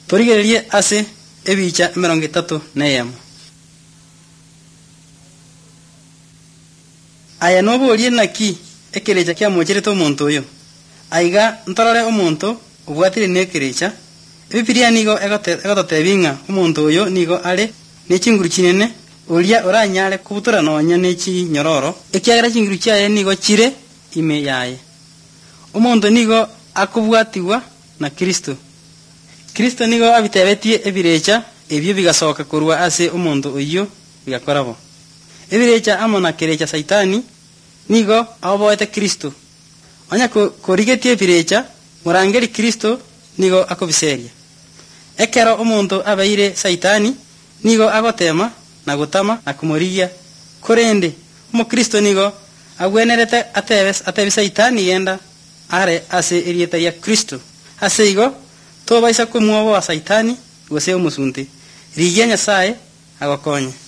Torigererie ase ebicha 30 neyemo. Aya noborie naki ekerecha kia mocherete omonto oyo. Aiga ntorore omonto obwatire nekerecha. Ebibiria nigo egototebinga omonto oyo nigo are nechinguru chinene oria oranyare kubutora nonya nechi nyororo. Ekiagera chinguru chiaye nigo chire ime yaye. Omonto nigo akobwatiwa na Kristo. Kristo nigo abitebetie ebirecha ebyo bigasoka korwa ase omonto oyo bigakorabo. Ebirecha amo na kerecha saitani nigo aboete Kristo. Onya korigetie ebirecha murangeri Kristo nigo akobiseria. Ekero omonto abaire saitani nigo agotema na gutama na kumorigia korende omo Kristo nigo agwenerete atebi saitani yenda are ase erieta ya Kristo. Ase igo tobaisa kumwobo wa saitani gose omusunte rigia Nyasaye agokonye.